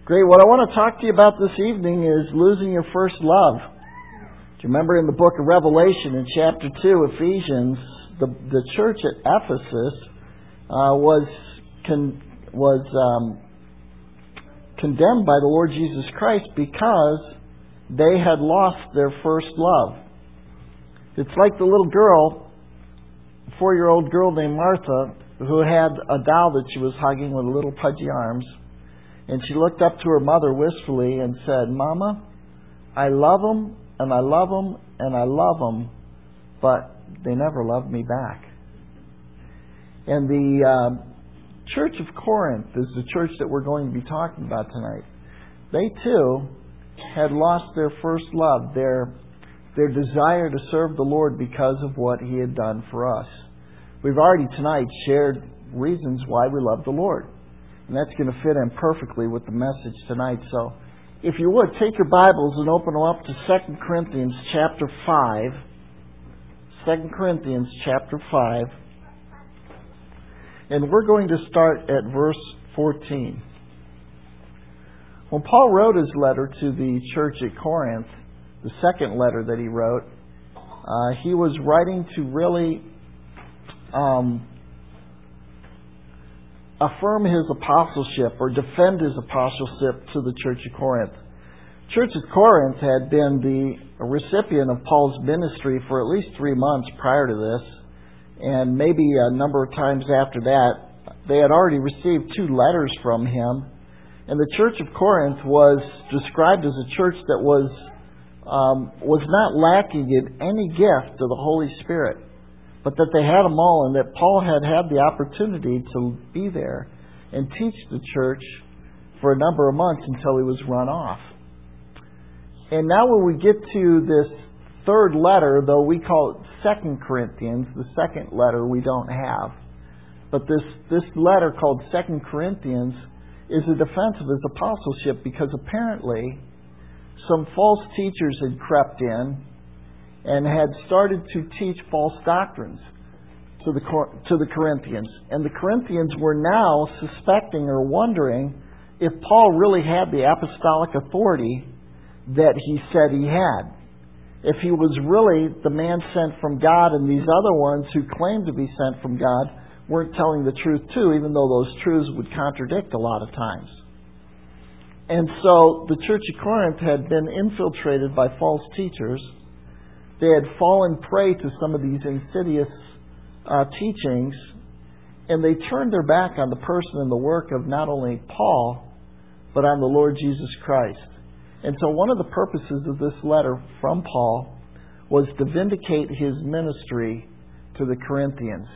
Great. What I want to talk to you about this evening is losing your first love. Do you remember in the book of Revelation in chapter 2, Ephesians, the church at Ephesus was condemned by the Lord Jesus Christ because they had lost their first love. It's like the little girl, 4-year-old girl named Martha, who had a doll that she was hugging with little pudgy arms. And she looked up to her mother wistfully and said, "Mama, I love them, and I love them, and I love them, but they never loved me back." And the Church of Corinth is the church that we're going to be talking about tonight. They too had lost their first love, their desire to serve the Lord because of what He had done for us. We've already tonight shared reasons why we love the Lord. And that's going to fit in perfectly with the message tonight. So, if you would, take your Bibles and open them up to 2 Corinthians chapter 5. 2 Corinthians chapter 5. And we're going to start at verse 14. When Paul wrote his letter to the church at Corinth, the second letter that he wrote, he was writing to really affirm his apostleship or defend his apostleship to the church of Corinth. Church of Corinth had been the recipient of Paul's ministry for at least 3 months prior to this, and maybe a number of times after that. They had already received 2 letters from him, and the church of Corinth was described as a church that was not lacking in any gift of the Holy Spirit, but that they had them all, and that Paul had the opportunity to be there and teach the church for a number of months until he was run off. And now when we get to this third letter, though we call it 2 Corinthians, the second letter we don't have, but this letter called 2 Corinthians is a defense of his apostleship, because apparently some false teachers had crept in and had started to teach false doctrines to the Corinthians. And the Corinthians were now suspecting or wondering if Paul really had the apostolic authority that he said he had. If he was really the man sent from God, and these other ones who claimed to be sent from God weren't telling the truth too, even though those truths would contradict a lot of times. And so the church of Corinth had been infiltrated by false teachers. They had fallen prey to some of these insidious teachings, and they turned their back on the person and the work of not only Paul, but on the Lord Jesus Christ. And so one of the purposes of this letter from Paul was to vindicate his ministry to the Corinthians.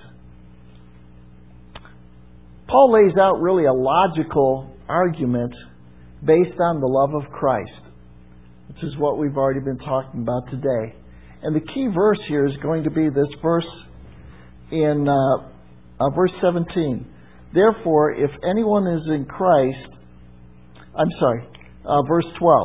Paul lays out really a logical argument based on the love of Christ, which is what we've already been talking about today. And the key verse here is going to be this verse in verse 17. Therefore, if anyone is in Christ, verse 12.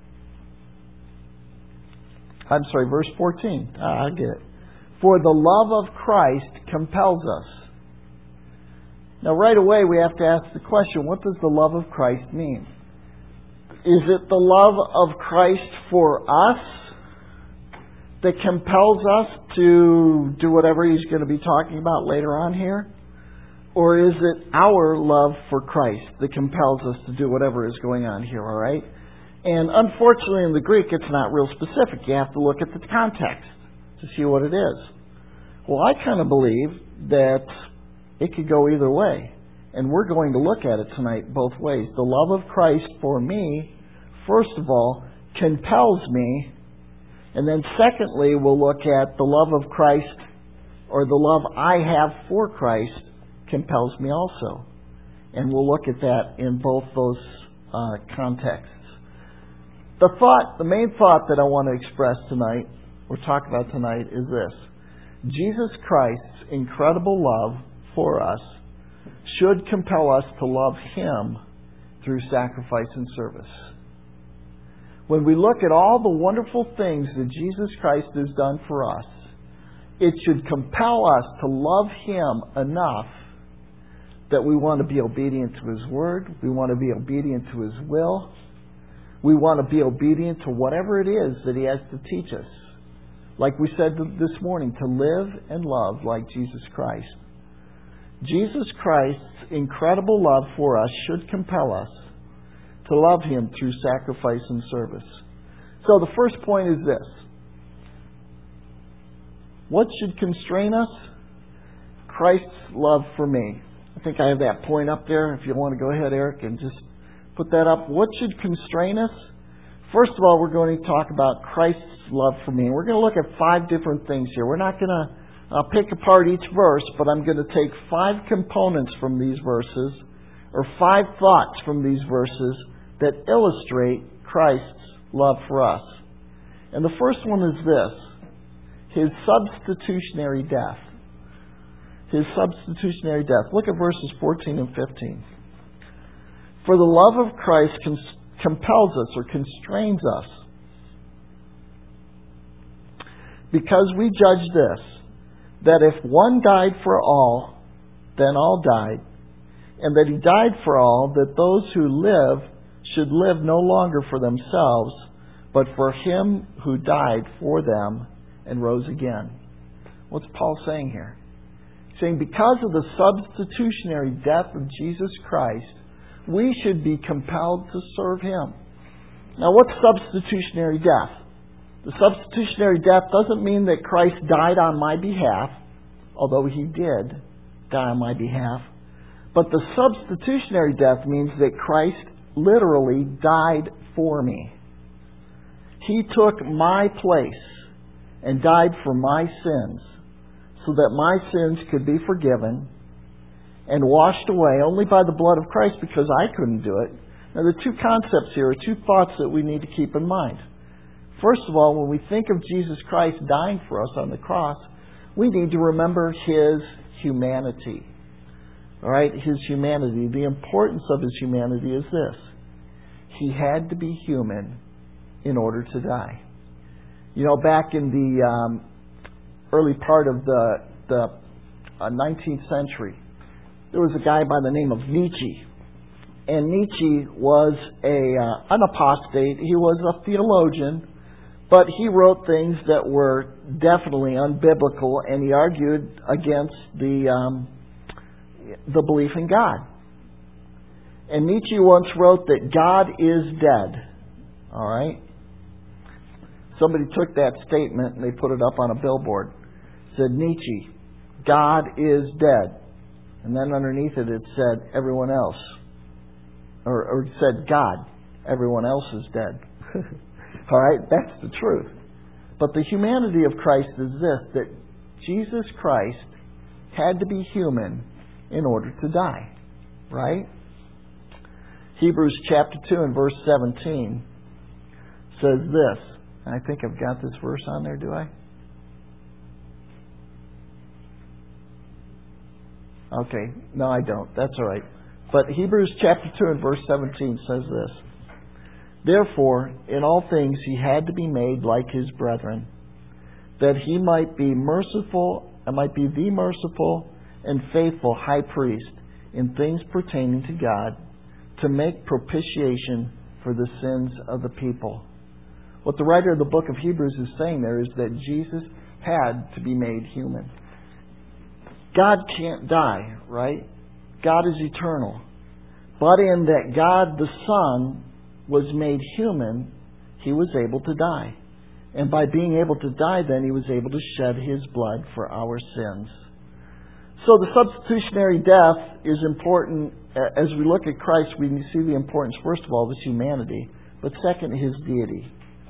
Verse 14. I get it. For the love of Christ compels us. Now, right away, we have to ask the question, what does the love of Christ mean? Is it the love of Christ for us that compels us to do whatever he's going to be talking about later on here? Or is it our love for Christ that compels us to do whatever is going on here, all right? And unfortunately, in the Greek, it's not real specific. You have to look at the context to see what it is. Well, I kind of believe that it could go either way. And we're going to look at it tonight both ways. The love of Christ for me, first of all, compels me. And then secondly, we'll look at the love of Christ, or the love I have for Christ, compels me also. And we'll look at that in both those contexts. The main thought that I want to express tonight, or talk about tonight, is this. Jesus Christ's incredible love for us should compel us to love Him through sacrifice and service. When we look at all the wonderful things that Jesus Christ has done for us, it should compel us to love Him enough that we want to be obedient to His Word. We want to be obedient to His will. We want to be obedient to whatever it is that He has to teach us. Like we said this morning, to live and love like Jesus Christ. Jesus Christ's incredible love for us should compel us to love Him through sacrifice and service. So the first point is this. What should constrain us? Christ's love for me. I think I have that point up there. If you want to go ahead, Eric, and just put that up. What should constrain us? First of all, we're going to talk about Christ's love for me. We're going to look at 5 different things here. We're not going to pick apart each verse, but I'm going to take 5 components from these verses, or 5 thoughts from these verses that illustrate Christ's love for us. And the first one is this: His substitutionary death. His substitutionary death. Look at verses 14 and 15. For the love of Christ compels us or constrains us, because we judge this, that if one died for all, then all died, and that He died for all, that those who live should live no longer for themselves, but for Him who died for them and rose again. What's Paul saying here? He's saying because of the substitutionary death of Jesus Christ, we should be compelled to serve Him. Now, what's substitutionary death? The substitutionary death doesn't mean that Christ died on my behalf, although He did die on my behalf. But the substitutionary death means that Christ literally died for me. He took my place and died for my sins, so that my sins could be forgiven and washed away only by the blood of Christ, because I couldn't do it. Now, the 2 concepts here are 2 thoughts that we need to keep in mind. First of all, when we think of Jesus Christ dying for us on the cross, we need to remember His humanity. All right? His humanity. The importance of His humanity is this: He had to be human in order to die. You know, back in the early part of the 19th century, there was a guy by the name of Nietzsche. And Nietzsche was an apostate. He was a theologian, but he wrote things that were definitely unbiblical, and he argued against the belief in God. And Nietzsche once wrote that God is dead. All right? Somebody took that statement and they put it up on a billboard. It said, Nietzsche, God is dead. And then underneath it, it said, everyone else. Or it said, God, everyone else is dead. All right? That's the truth. But the humanity of Christ is this, that Jesus Christ had to be human in order to die. Right? Hebrews chapter 2 and verse 17 says this. I think I've got this verse on there, do I? Okay. No, I don't. That's all right. But Hebrews chapter 2 and verse 17 says this. Therefore, in all things He had to be made like His brethren, that He might be merciful, and might be the merciful and faithful high priest in things pertaining to God, to make propitiation for the sins of the people. What the writer of the book of Hebrews is saying there is that Jesus had to be made human. God can't die, right? God is eternal. But in that God the Son was made human, He was able to die. And by being able to die then, He was able to shed His blood for our sins. So the substitutionary death is important. As we look at Christ, we see the importance, first of all, of His humanity, but second, His deity.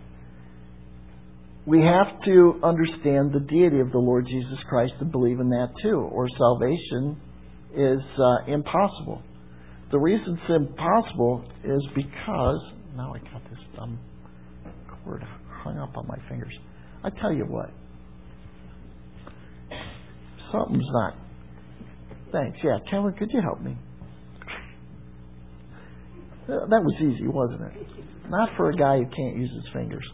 We have to understand the deity of the Lord Jesus Christ to believe in that too, or salvation is impossible. The reason it's impossible is because... Now I got this cord hung up on my fingers. I tell you what. Something's not... Thanks. Yeah, Kevin, could you help me? That was easy, wasn't it? Not for a guy who can't use his fingers.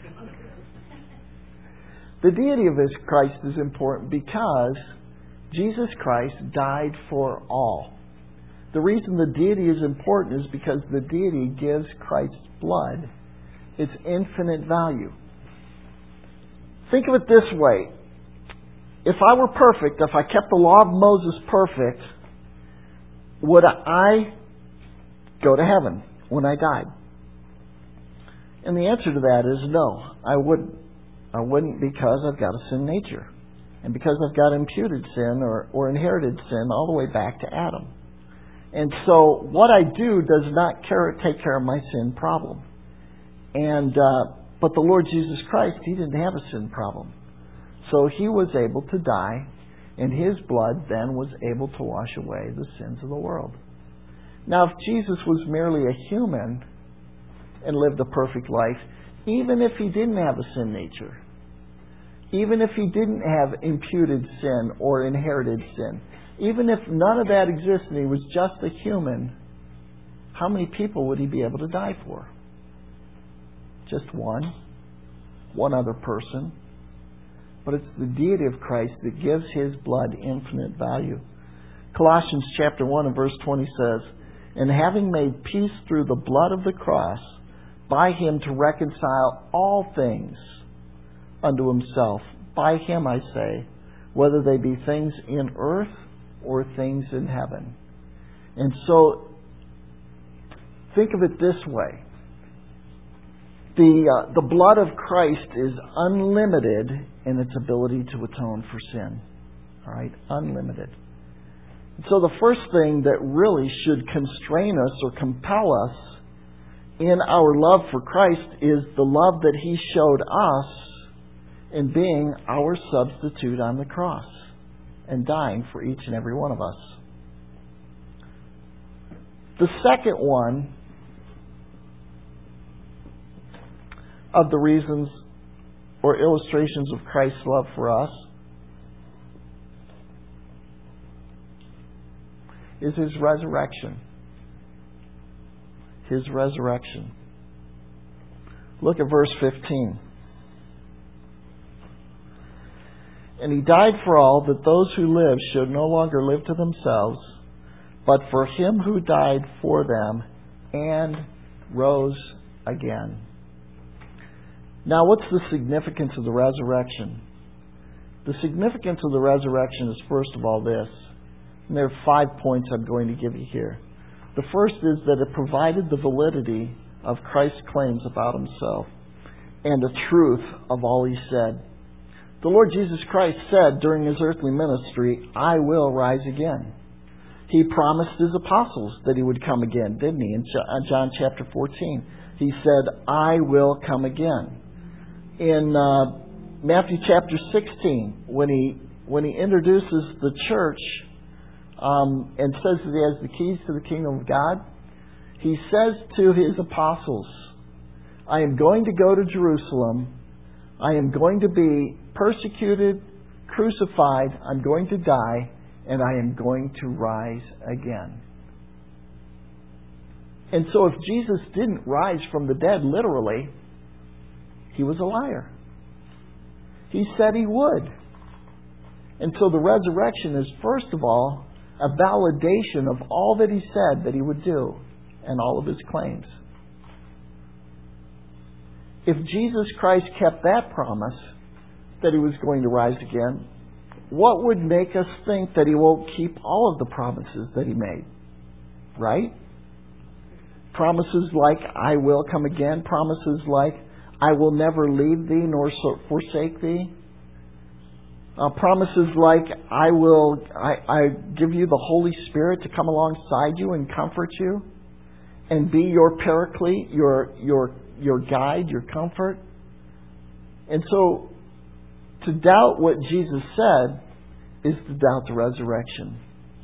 The deity of this Christ is important because Jesus Christ died for all. The reason the deity is important is because the deity gives Christ's blood its infinite value. Think of it this way. If I were perfect, if I kept the law of Moses perfect, would I go to heaven when I died? And the answer to that is no, I wouldn't. I wouldn't, because I've got a sin nature. And because I've got imputed sin or inherited sin all the way back to Adam. And so what I do does not take care of my sin problem. But the Lord Jesus Christ, He didn't have a sin problem. So He was able to die, and His blood then was able to wash away the sins of the world. Now, if Jesus was merely a human and lived a perfect life, even if He didn't have a sin nature, even if He didn't have imputed sin or inherited sin, even if none of that existed and He was just a human, how many people would He be able to die for? Just one other person. But it's the deity of Christ that gives His blood infinite value. Colossians chapter 1 and verse 20 says, "And having made peace through the blood of the cross, by Him to reconcile all things unto Himself." By Him, I say, whether they be things in earth or things in heaven. And so, think of it this way. The blood of Christ is unlimited in its ability to atone for sin. All right? Unlimited. So the first thing that really should constrain us or compel us in our love for Christ is the love that He showed us in being our substitute on the cross and dying for each and every one of us. The second one of the reasons or illustrations of Christ's love for us is His resurrection. His resurrection. Look at verse 15. "And He died for all, that those who live should no longer live to themselves, but for Him who died for them and rose again." Now, what's the significance of the resurrection? The significance of the resurrection is, first of all, this. And there are 5 points I'm going to give you here. The first is that it provided the validity of Christ's claims about Himself and the truth of all He said. The Lord Jesus Christ said during His earthly ministry, "I will rise again." He promised His apostles that He would come again, didn't He? In John chapter 14, He said, "I will come again." In Matthew chapter 16, when he introduces the church and says that He has the keys to the kingdom of God, He says to His apostles, "I am going to go to Jerusalem. I am going to be persecuted, crucified. I'm going to die, and I am going to rise again." And so if Jesus didn't rise from the dead literally, He was a liar. He said He would. And so the resurrection is, first of all, a validation of all that He said that He would do and all of His claims. If Jesus Christ kept that promise that He was going to rise again, what would make us think that He won't keep all of the promises that He made? Right? Promises like, "I will come again." Promises like, "I will never leave thee nor forsake thee." Promises like, I give you the Holy Spirit to come alongside you and comfort you and be your paraclete, your guide, your comfort. And so, to doubt what Jesus said is to doubt the resurrection.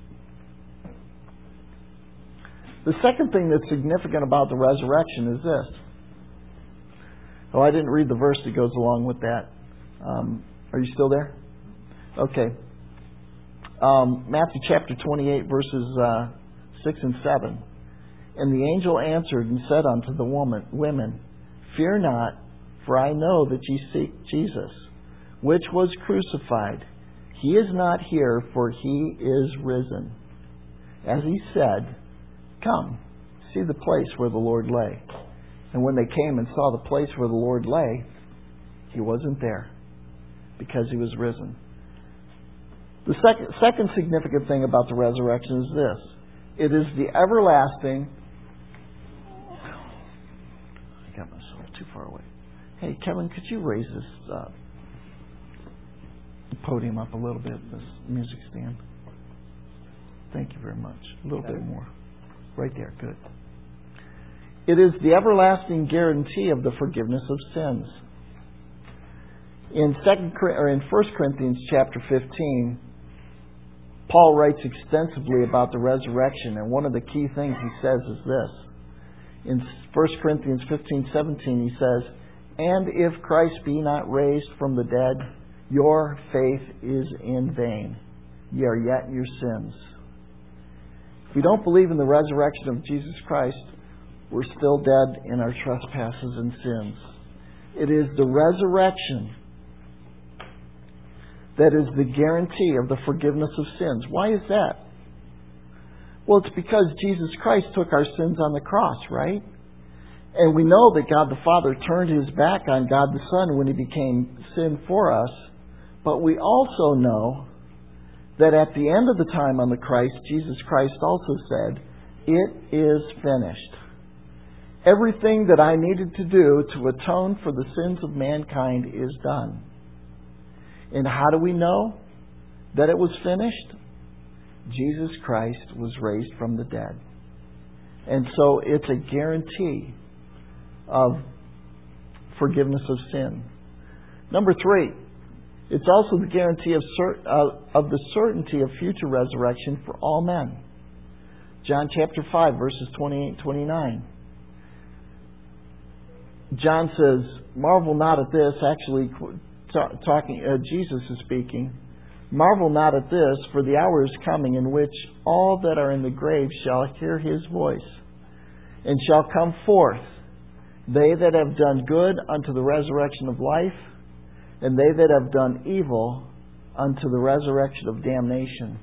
The second thing that's significant about the resurrection is this. Oh, I didn't read the verse that goes along with that. Are you still there? Okay. Matthew chapter 28, verses 6 and 7. "And the angel answered and said unto the women, Fear not, for I know that ye seek Jesus, which was crucified. He is not here, for He is risen. as He said, "Come, see the place where the Lord lay." And when they came and saw the place where the Lord lay, He wasn't there because He was risen. The second significant thing about the resurrection is this. It is the everlasting... I got myself too far away. Hey, Kevin, could you raise this podium up a little bit, this music stand? Thank you very much. A little bit more. Right there. Good. It is the everlasting guarantee of the forgiveness of sins. In 1 Corinthians chapter 15, Paul writes extensively about the resurrection, and one of the key things he says is this. In 1 Corinthians 15:17, he says, "And if Christ be not raised from the dead, your faith is in vain. Ye are yet in your sins." If we don't believe in the resurrection of Jesus Christ, we're still dead in our trespasses and sins. It is the resurrection that is the guarantee of the forgiveness of sins. Why is that? Well, it's because Jesus Christ took our sins on the cross, right? And we know that God the Father turned His back on God the Son when He became sin for us. But we also know that at the end of the time on the cross, Jesus Christ also said, "It is finished." Everything that I needed to do to atone for the sins of mankind is done. And how do we know that it was finished? Jesus Christ was raised from the dead. And so it's a guarantee of forgiveness of sin. Number 3, it's also the guarantee of the certainty of future resurrection for all men. John chapter 5, verses 28 29. John says, "Marvel not at this," actually Jesus is speaking. "Marvel not at this, for the hour is coming in which all that are in the grave shall hear His voice, and shall come forth, they that have done good unto the resurrection of life, and they that have done evil unto the resurrection of damnation."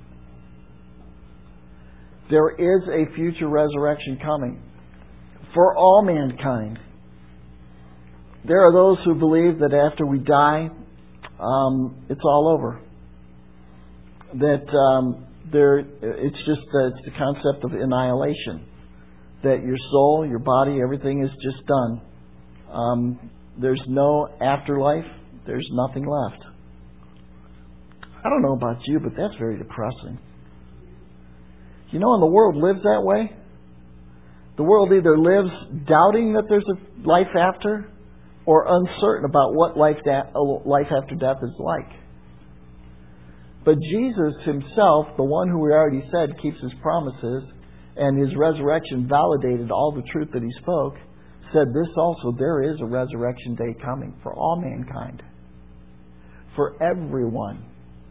There is a future resurrection coming for all mankind. There are those who believe that after we die, it's all over. That it's the concept of annihilation. That your soul, your body, everything is just done. There's no afterlife. There's nothing left. I don't know about you, but that's very depressing. You know, and the world lives that way. The world either lives doubting that there's a life after, or uncertain about what life after death is like. But Jesus Himself, the one who we already said keeps His promises, and His resurrection validated all the truth that He spoke, said this also, there is a resurrection day coming for all mankind. For everyone.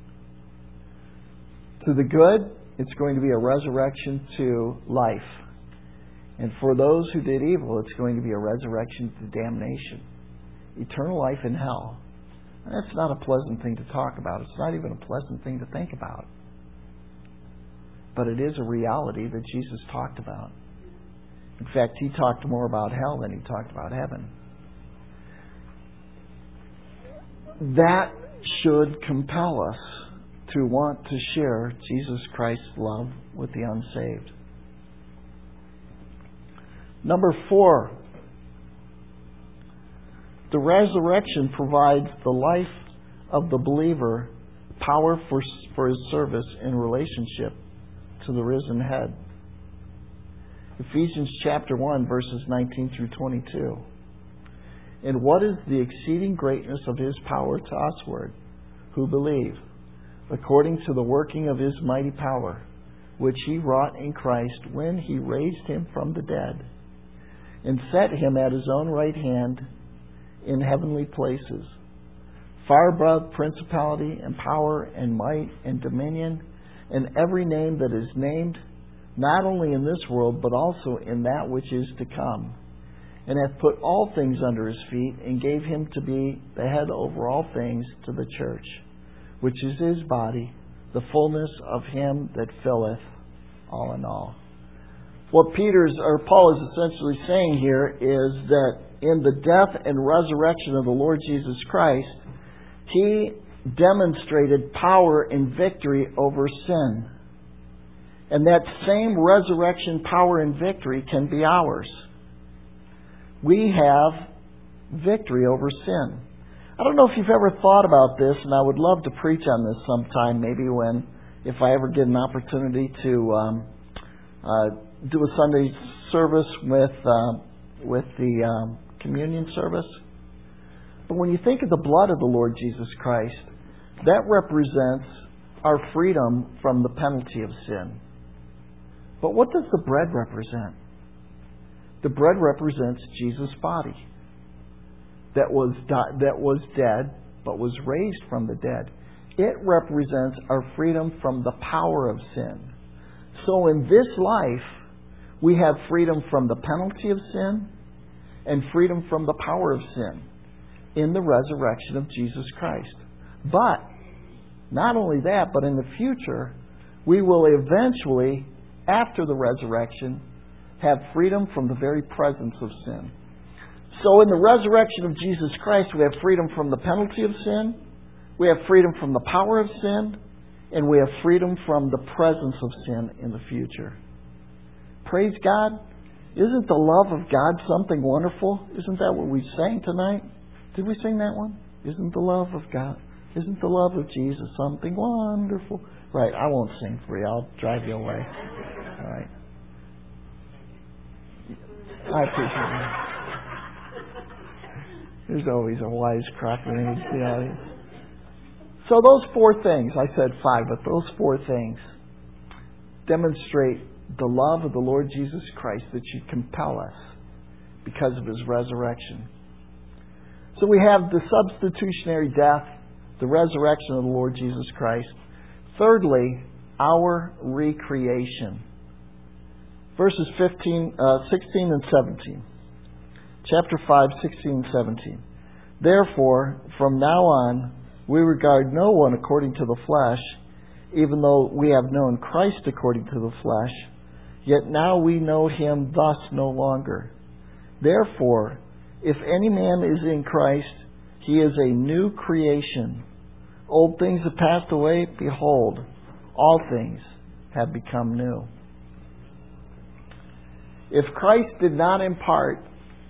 To the good, it's going to be a resurrection to life. And for those who did evil, it's going to be a resurrection to damnation. Eternal life in hell. And that's not a pleasant thing to talk about. It's not even a pleasant thing to think about. But it is a reality that Jesus talked about. In fact, He talked more about hell than He talked about heaven. That should compel us to want to share Jesus Christ's love with the unsaved. Number 4, the resurrection provides the life of the believer power for his service in relationship to the risen head. Ephesians chapter 1, verses 19 through 22. "And what is the exceeding greatness of His power to usward, who believe, according to the working of His mighty power, which He wrought in Christ when He raised Him from the dead, and set Him at His own right hand in heavenly places, far above principality and power and might and dominion, and every name that is named, not only in this world, but also in that which is to come, and hath put all things under His feet, and gave Him to be the head over all things to the church, which is His body, the fullness of Him that filleth all in all. What Paul is essentially saying here is that in the death and resurrection of the Lord Jesus Christ, He demonstrated power and victory over sin. And that same resurrection power and victory can be ours. We have victory over sin. I don't know if you've ever thought about this, and I would love to preach on this sometime, maybe if I ever get an opportunity to do a Sunday service with the communion service. But when you think of the blood of the Lord Jesus Christ, that represents our freedom from the penalty of sin. But what does the bread represent? The bread represents Jesus' body that was dead but was raised from the dead. It represents our freedom from the power of sin. So in this life, we have freedom from the penalty of sin and freedom from the power of sin in the resurrection of Jesus Christ. But not only that, but in the future, we will eventually, after the resurrection, have freedom from the very presence of sin. So in the resurrection of Jesus Christ, we have freedom from the penalty of sin, we have freedom from the power of sin, and we have freedom from the presence of sin in the future. Praise God. Isn't the love of God something wonderful? Isn't that what we sang tonight? Did we sing that one? Isn't the love of God, isn't the love of Jesus something wonderful? Right, I won't sing for you. I'll drive you away. All right. I appreciate that. There's always a wise crock in the audience. So those four things, I said five, but those four things demonstrate the love of the Lord Jesus Christ that should compel us because of His resurrection. So we have the substitutionary death, the resurrection of the Lord Jesus Christ. Thirdly, our recreation. Verses 16 and 17. Chapter 5, 16 and 17. Therefore, from now on, we regard no one according to the flesh, even though we have known Christ according to the flesh, yet now we know Him thus no longer. Therefore, if any man is in Christ, he is a new creation. Old things have passed away, behold, all things have become new. If Christ did not impart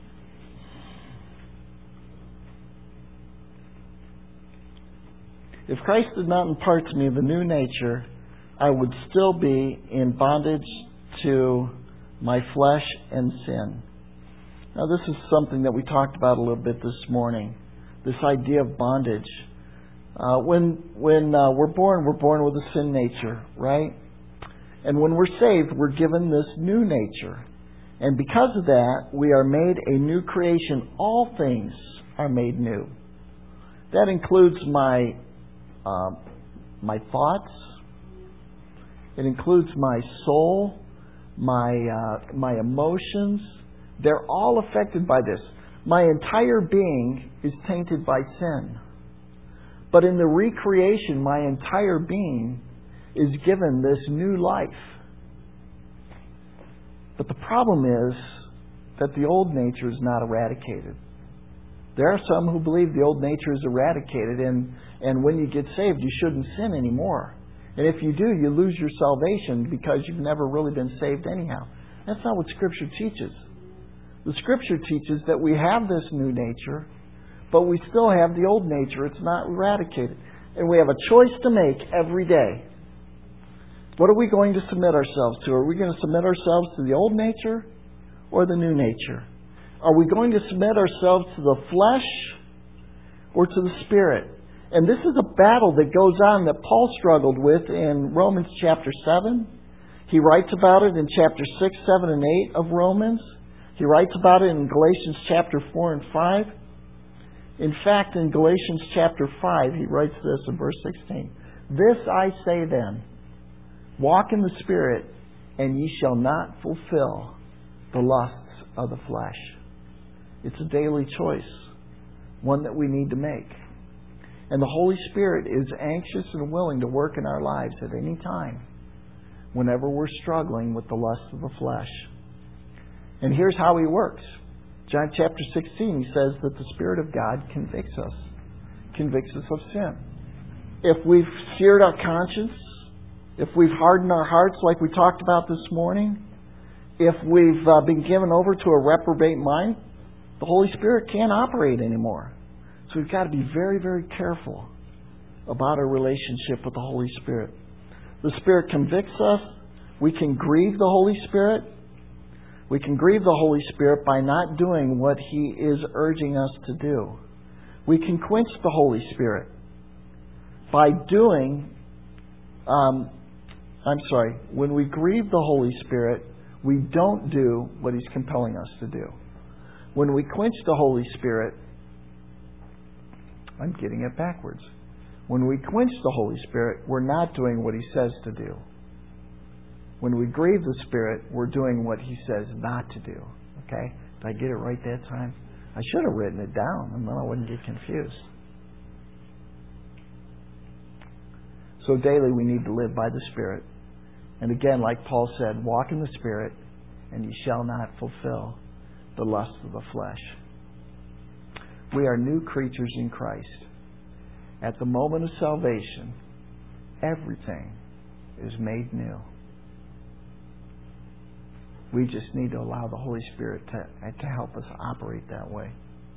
to me the new nature, I would still be in bondage to my flesh and sin. Now, this is something that we talked about a little bit this morning. This idea of bondage. When we're born with a sin nature, right? And when we're saved, we're given this new nature. And because of that, we are made a new creation. All things are made new. That includes my thoughts. It includes my soul, my emotions. They're all affected by this. My entire being is tainted by sin. But in the recreation, my entire being is given this new life. But the problem is that the old nature is not eradicated. There are some who believe the old nature is eradicated, and when you get saved, you shouldn't sin anymore. And if you do, you lose your salvation because you've never really been saved anyhow. That's not what Scripture teaches. The Scripture teaches that we have this new nature, but we still have the old nature. It's not eradicated. And we have a choice to make every day. What are we going to submit ourselves to? Are we going to submit ourselves to the old nature or the new nature? Are we going to submit ourselves to the flesh or to the Spirit? And this is a battle that goes on that Paul struggled with in Romans chapter 7. He writes about it in chapter 6, 7, and 8 of Romans. He writes about it in Galatians chapter 4 and 5. In fact, in Galatians chapter 5, he writes this in verse 16. This I say then, walk in the Spirit, and ye shall not fulfill the lusts of the flesh. It's a daily choice, one that we need to make. And the Holy Spirit is anxious and willing to work in our lives at any time. whenever we're struggling with the lust of the flesh. And here's how He works. John chapter 16, He says that the Spirit of God convicts us of sin. If we've seared our conscience, if we've hardened our hearts like we talked about this morning, if we've been given over to a reprobate mind, the Holy Spirit can't operate anymore. So we've got to be very, very careful about our relationship with the Holy Spirit. The Spirit convicts us. We can grieve the Holy Spirit. We can grieve the Holy Spirit by not doing what He is urging us to do. We can quench the Holy Spirit by doing, when we grieve the Holy Spirit, we don't do what He's compelling us to do. When we quench the Holy Spirit, I'm getting it backwards. When we quench the Holy Spirit, we're not doing what He says to do. When we grieve the Spirit, we're doing what He says not to do. Okay? Did I get it right that time? I should have written it down, and then I wouldn't get confused. So daily we need to live by the Spirit. And again, like Paul said, walk in the Spirit, and you shall not fulfill the lust of the flesh. We are new creatures in Christ. At the moment of salvation, everything is made new. We just need to allow the Holy Spirit to help us operate that way.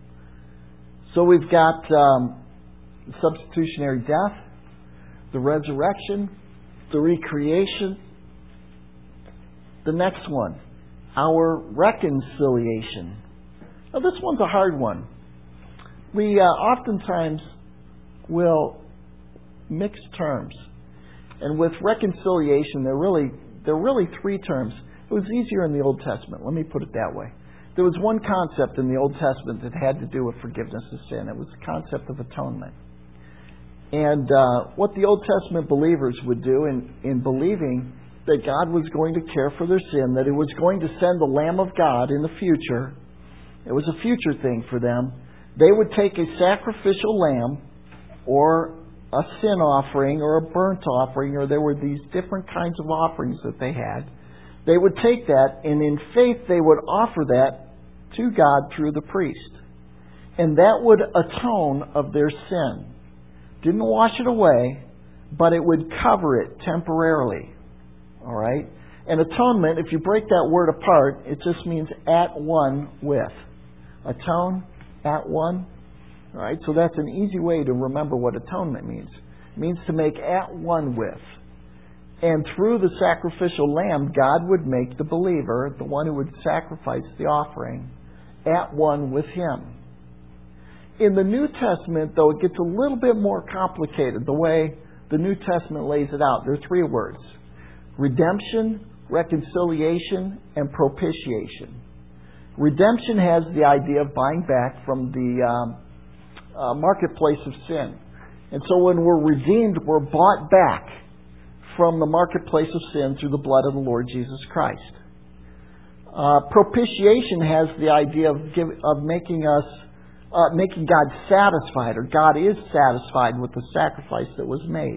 So we've got substitutionary death, the resurrection, the recreation. The next one, our reconciliation. Now this one's a hard one. We oftentimes will mix terms. And with reconciliation, there are really three terms. It was easier in the Old Testament. Let me put it that way. There was one concept in the Old Testament that had to do with forgiveness of sin. It was the concept of atonement. And what the Old Testament believers would do in believing that God was going to care for their sin, that He was going to send the Lamb of God in the future, it was a future thing for them. They would take a sacrificial lamb or a sin offering or a burnt offering, or there were these different kinds of offerings that they had. They would take that, and in faith they would offer that to God through the priest. And that would atone of their sin. Didn't wash it away, but it would cover it temporarily. All right? And atonement, if you break that word apart, it just means at one with. Atone, at one. All right? So that's an easy way to remember what atonement means. It means to make at one with. And through the sacrificial lamb, God would make the believer, the one who would sacrifice the offering, at one with Him. In the New Testament, though, it gets a little bit more complicated the way the New Testament lays it out. There are three words: redemption, reconciliation, and propitiation. Redemption has the idea of buying back from the marketplace of sin. And so when we're redeemed, we're bought back from the marketplace of sin through the blood of the Lord Jesus Christ. Propitiation has the idea of making God satisfied, or God is satisfied with the sacrifice that was made.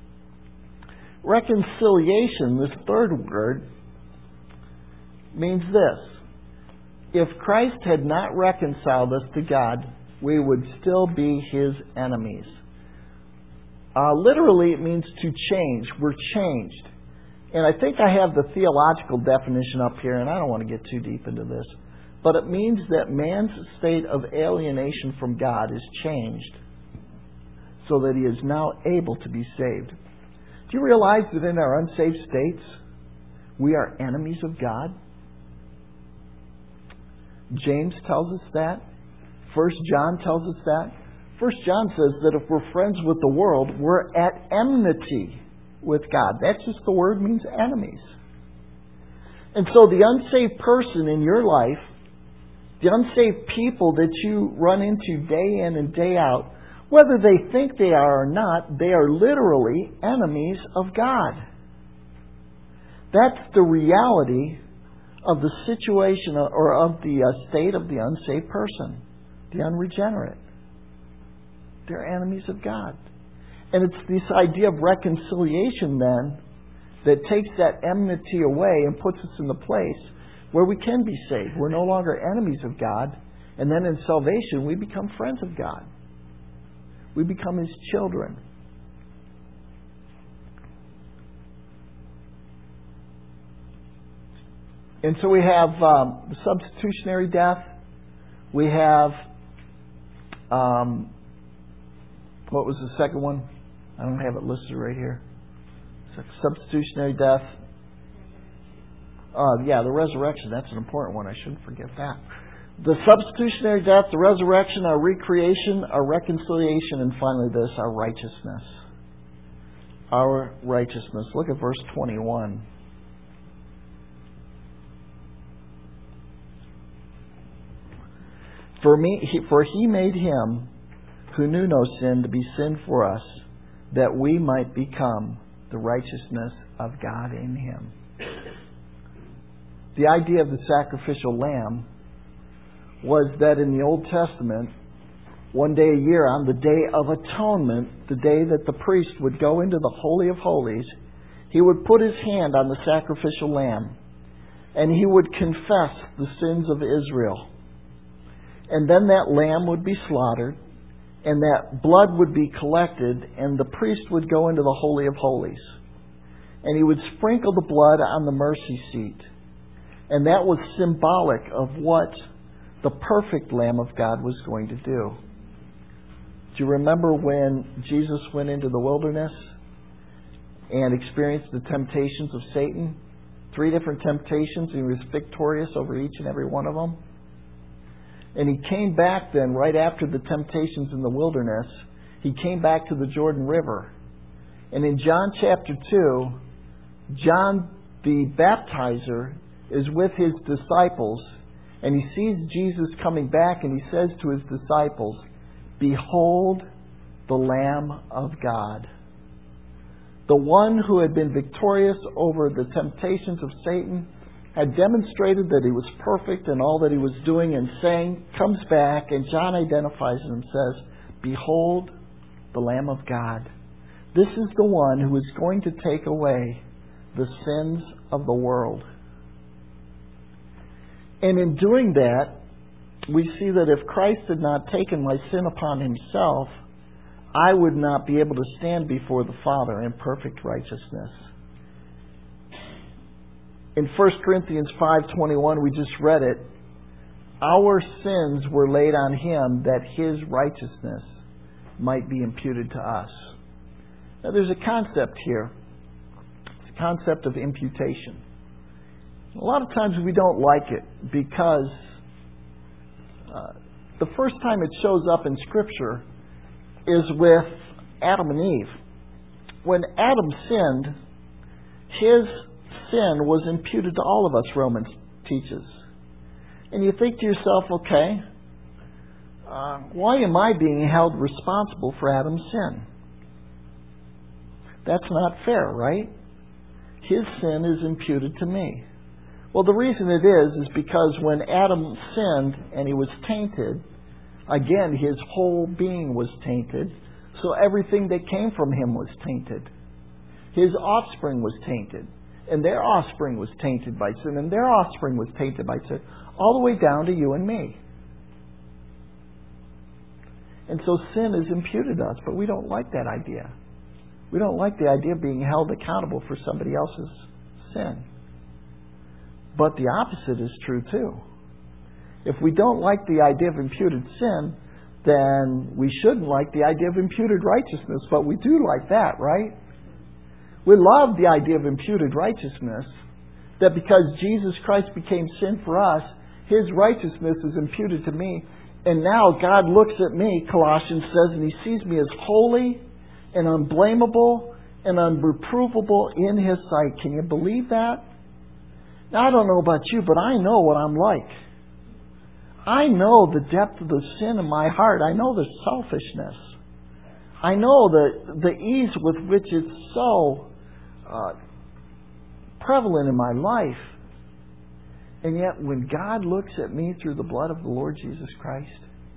Reconciliation, this third word, means this: if Christ had not reconciled us to God, we would still be His enemies. Literally, it means to change. We're changed. And I think I have the theological definition up here, and I don't want to get too deep into this. But it means that man's state of alienation from God is changed so that he is now able to be saved. Do you realize that in our unsaved states, we are enemies of God? James tells us that. 1 John tells us that. 1 John says that if we're friends with the world, we're at enmity with God. That's just the word, means enemies. And so the unsaved person in your life, the unsaved people that you run into day in and day out, whether they think they are or not, they are literally enemies of God. That's the reality of the situation or of the state of the unsaved person, the unregenerate. They're enemies of God. And it's this idea of reconciliation then that takes that enmity away and puts us in the place where we can be saved. We're no longer enemies of God. And then in salvation, we become friends of God. We become His children. And so we have the substitutionary death. We have, what was the second one? I don't have it listed right here. Substitutionary death. The resurrection. That's an important one. I shouldn't forget that. The substitutionary death, the resurrection, our recreation, our reconciliation, and finally this, our righteousness. Our righteousness. Look at verse 21. For he made Him who knew no sin to be sin for us, that we might become the righteousness of God in Him. The idea of the sacrificial lamb was that in the Old Testament, one day a year, on the Day of Atonement, the day that the priest would go into the Holy of Holies, he would put his hand on the sacrificial lamb and he would confess the sins of Israel. And then that lamb would be slaughtered, and that blood would be collected, and the priest would go into the Holy of Holies. And he would sprinkle the blood on the mercy seat. And that was symbolic of what the perfect Lamb of God was going to do. Do you remember when Jesus went into the wilderness and experienced the temptations of Satan? 3 different temptations, and he was victorious over each and every one of them. And he came back then, right after the temptations in the wilderness, he came back to the Jordan River. And in John chapter 2, John the baptizer is with his disciples, and he sees Jesus coming back, and he says to his disciples, "Behold the Lamb of God." The one who had been victorious over the temptations of Satan, had demonstrated that he was perfect in all that he was doing and saying, comes back, and John identifies him and says, "Behold the Lamb of God." This is the one who is going to take away the sins of the world. And in doing that, we see that if Christ had not taken my sin upon Himself, I would not be able to stand before the Father in perfect righteousness. In 1 Corinthians 5:21, we just read it, our sins were laid on Him that His righteousness might be imputed to us. Now there's a concept here. It's a concept of imputation. A lot of times we don't like it because the first time it shows up in Scripture is with Adam and Eve. When Adam sinned, his sin was imputed to all of us, Romans teaches. And you think to yourself, okay, why am I being held responsible for Adam's sin? That's not fair, right? His sin is imputed to me. Well, the reason it is because when Adam sinned and he was tainted, again, his whole being was tainted, so everything that came from him was tainted. His offspring was tainted. And their offspring was tainted by sin, and their offspring was tainted by sin, all the way down to you and me. And so sin is imputed to us, but we don't like that idea. We don't like the idea of being held accountable for somebody else's sin. But the opposite is true too. If we don't like the idea of imputed sin, then we shouldn't like the idea of imputed righteousness, but we do like that, right? We love the idea of imputed righteousness, that because Jesus Christ became sin for us, His righteousness is imputed to me. And now God looks at me, Colossians says, and He sees me as holy and unblameable and unreprovable in His sight. Can you believe that? Now, I don't know about you, but I know what I'm like. I know the depth of the sin in my heart. I know the selfishness. I know the ease with which it's so prevalent in my life. And yet when God looks at me through the blood of the Lord Jesus Christ,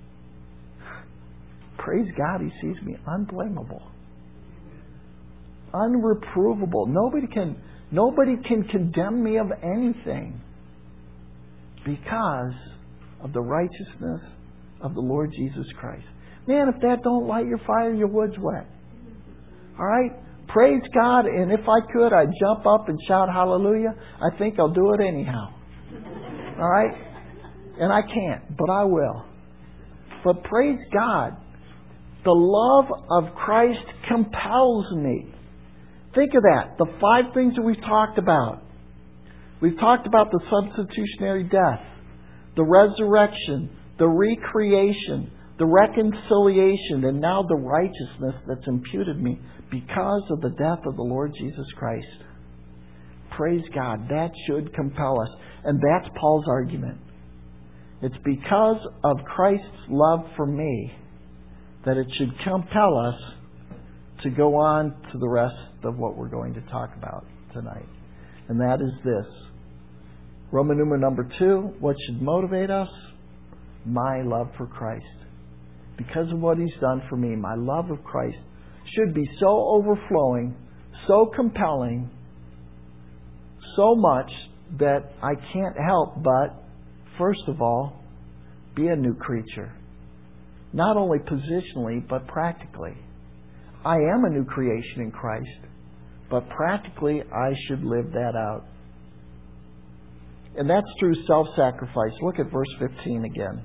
praise God, He sees me unblameable, unreprovable. Nobody can Nobody can condemn me of anything because of the righteousness of the Lord Jesus Christ. Man, if that don't light your fire, your wood's wet. All right? Praise God, and if I could, I'd jump up and shout hallelujah. I think I'll do it anyhow. All right? And I can't, but I will. But praise God, the love of Christ compels me. Think of that. The 5 things that we've talked about. We've talked about the substitutionary death, the resurrection, the recreation, the reconciliation, and now the righteousness that's imputed me because of the death of the Lord Jesus Christ. Praise God. That should compel us. And that's Paul's argument. It's because of Christ's love for me that it should compel us to go on to the rest of what we're going to talk about tonight. And that is this. Roman numeral number 2, what should motivate us? My love for Christ. Because of what He's done for me, my love of Christ should be so overflowing, so compelling, so much that I can't help but, first of all, be a new creature. Not only positionally, but practically. I am a new creation in Christ, but practically I should live that out. And that's through self-sacrifice. Look at verse 15 again.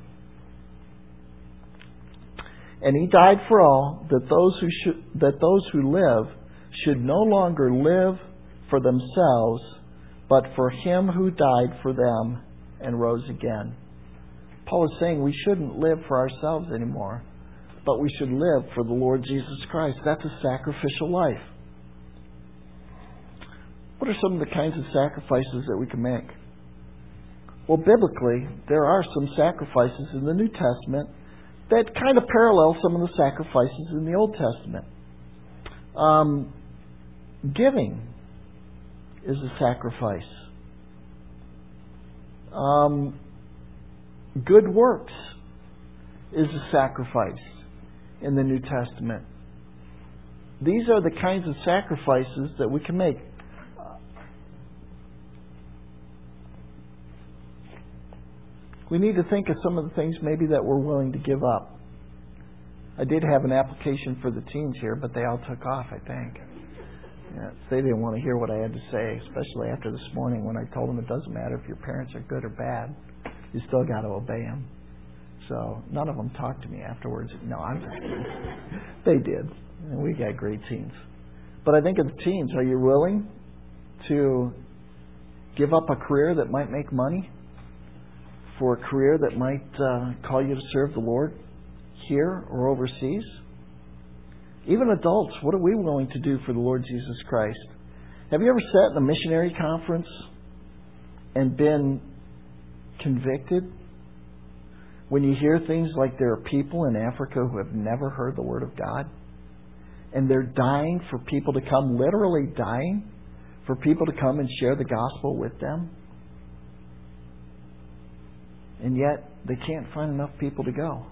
And He died for all, that those who live should no longer live for themselves, but for Him who died for them and rose again. Paul is saying we shouldn't live for ourselves anymore, but we should live for the Lord Jesus Christ. That's a sacrificial life. What are some of the kinds of sacrifices that we can make? Well, biblically, there are some sacrifices in the New Testament that kind of parallel some of the sacrifices in the Old Testament. Giving is a sacrifice. Good works is a sacrifice in the New Testament. These are the kinds of sacrifices that we can make. We need to think of some of the things maybe that we're willing to give up. I did have an application for the teens here, but they all took off, I think. Yeah, they didn't want to hear what I had to say, especially after this morning when I told them it doesn't matter if your parents are good or bad. You still got to obey them. So none of them talked to me afterwards. No, I'm just kidding. They did. And we got great teens. But I think of the teens, are you willing to give up a career that might make money for a career that might call you to serve the Lord here or overseas? Even adults, what are we willing to do for the Lord Jesus Christ? Have you ever sat in a missionary conference and been convicted when you hear things like there are people in Africa who have never heard the Word of God and they're dying for people to come, literally dying for people to come and share the gospel with them? And yet, they can't find enough people to go.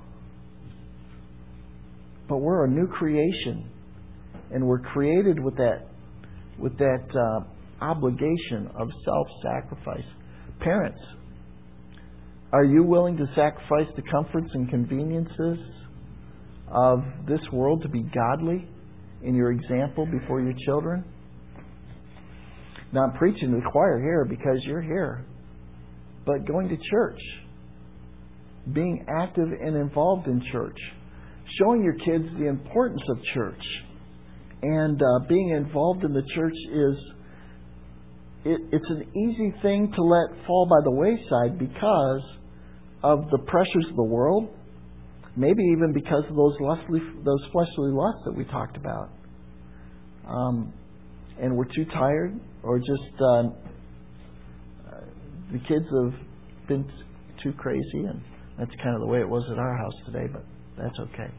But we're a new creation. And we're created with that obligation of self-sacrifice. Parents, are you willing to sacrifice the comforts and conveniences of this world to be godly in your example before your children? Now, I'm preaching to the choir here because you're here. But going to church, being active and involved in church, showing your kids the importance of church, and being involved in the church it's an easy thing to let fall by the wayside because of the pressures of the world, maybe even because of those fleshly lusts that we talked about. And we're too tired, or just the kids have been too crazy, and that's kind of the way it was at our house today, but that's okay.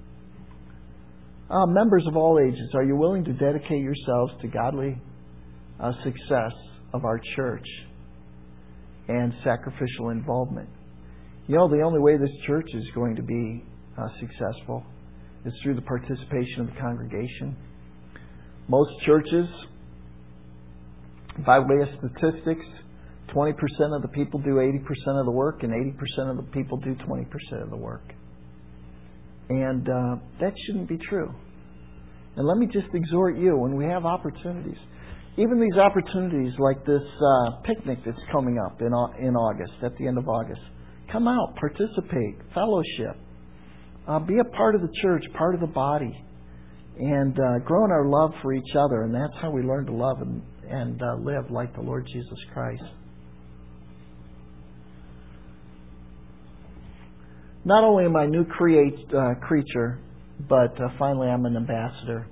Members of all ages, are you willing to dedicate yourselves to godly success of our church and sacrificial involvement? You know, the only way this church is going to be successful is through the participation of the congregation. Most churches By way of statistics, 20% of the people do 80% of the work, and 80% of the people do 20% of the work. And that shouldn't be true. And let me just exhort you, when we have opportunities, even these opportunities like this picnic that's coming up in August, at the end of August, come out, participate, fellowship, be a part of the church, part of the body, and grow in our love for each other. And that's how we learn to love and live like the Lord Jesus Christ. Not only am I a new creature, but finally I'm an ambassador.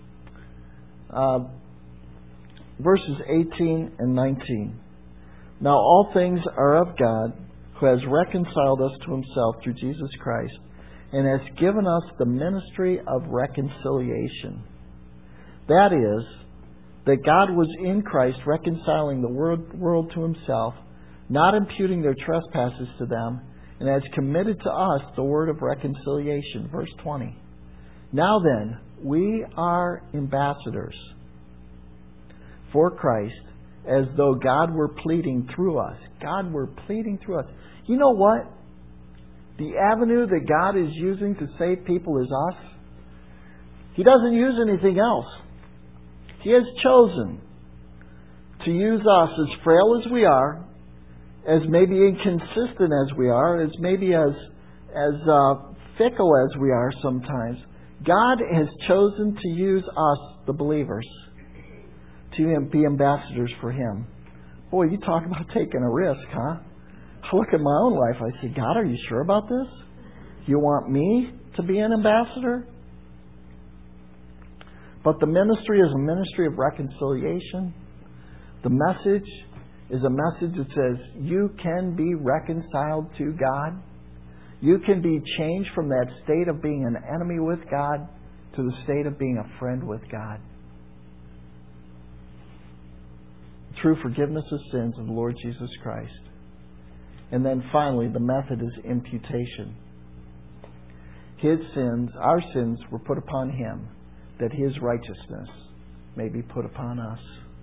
Verses 18 and 19. Now all things are of God, who has reconciled us to Himself through Jesus Christ, and has given us the ministry of reconciliation. That is, that God was in Christ reconciling the world to Himself, not imputing their trespasses to them, and has committed to us the word of reconciliation. Verse 20. Now then, we are ambassadors for Christ, as though God were pleading through us. God were pleading through us. You know what? The avenue that God is using to save people is us. He doesn't use anything else. He has chosen to use us, as frail as we are, as maybe inconsistent as we are, as maybe as fickle as we are sometimes. God has chosen to use us, the believers, to be ambassadors for Him. Boy, you talk about taking a risk, huh? I look at my own life, I say, God, are you sure about this? You want me to be an ambassador? But the ministry is a ministry of reconciliation. The message is a message that says you can be reconciled to God. You can be changed from that state of being an enemy with God to the state of being a friend with God. Through forgiveness of sins of the Lord Jesus Christ. And then finally, the method is imputation. His sins, our sins, were put upon Him, that His righteousness may be put upon us.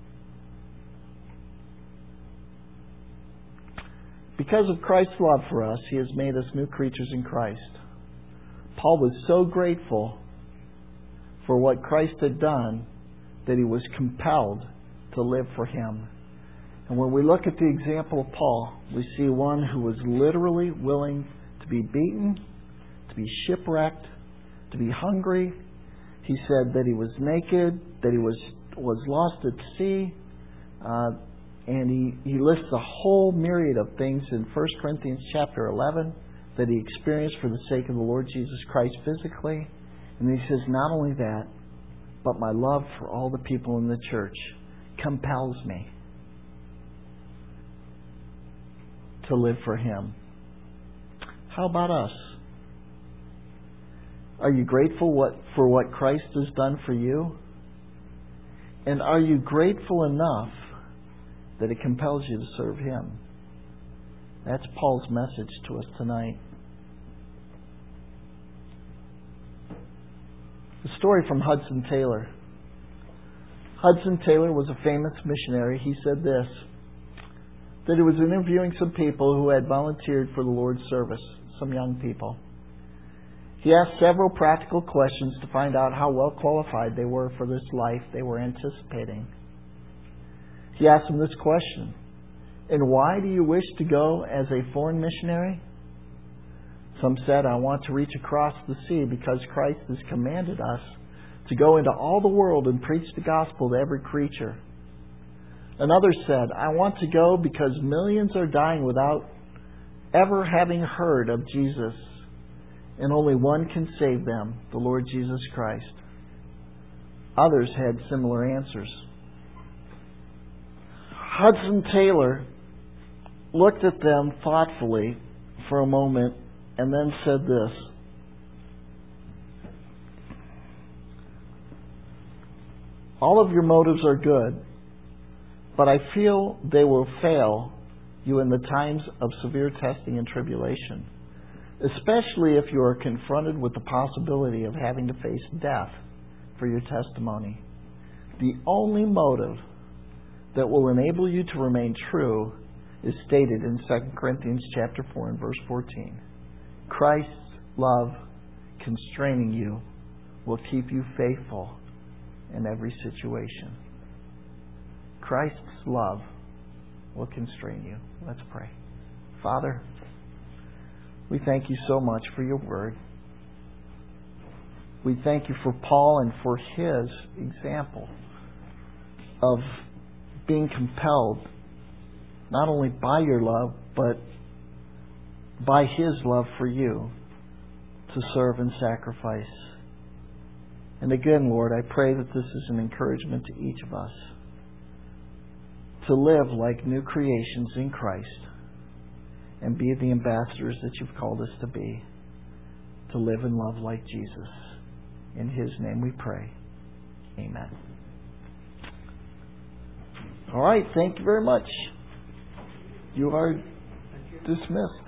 Because of Christ's love for us, He has made us new creatures in Christ. Paul was so grateful for what Christ had done that he was compelled to live for Him. And when we look at the example of Paul, we see one who was literally willing to be beaten, to be shipwrecked, to be hungry. He said that he was naked, that he was lost at sea, and he lists a whole myriad of things in 1 Corinthians chapter 11 that he experienced for the sake of the Lord Jesus Christ physically. And he says, not only that, but my love for all the people in the church compels me to live for Him. How about us? Are you grateful for what Christ has done for you? And are you grateful enough that it compels you to serve Him? That's Paul's message to us tonight. A story from Hudson Taylor. Hudson Taylor was a famous missionary. He said this, that he was interviewing some people who had volunteered for the Lord's service, some young people. He asked several practical questions to find out how well qualified they were for this life they were anticipating. He asked them this question, and why do you wish to go as a foreign missionary? Some said, I want to reach across the sea because Christ has commanded us to go into all the world and preach the gospel to every creature. Another said, I want to go because millions are dying without ever having heard of Jesus, and only one can save them, the Lord Jesus Christ. Others had similar answers. Hudson Taylor looked at them thoughtfully for a moment and then said this, all of your motives are good, but I feel they will fail you in the times of severe testing and tribulation, especially if you are confronted with the possibility of having to face death for your testimony. The only motive that will enable you to remain true is stated in 2 Corinthians chapter 4 and verse 14. Christ's love constraining you will keep you faithful in every situation. Christ's love will constrain you. Let's pray. Father, we thank you so much for your word. We thank you for Paul and for his example of being compelled not only by your love, but by his love for you to serve and sacrifice. And again, Lord, I pray that this is an encouragement to each of us to live like new creations in Christ and be the ambassadors that you've called us to be, to live and love like Jesus. In his name we pray. Amen. All right, thank you very much. You are dismissed.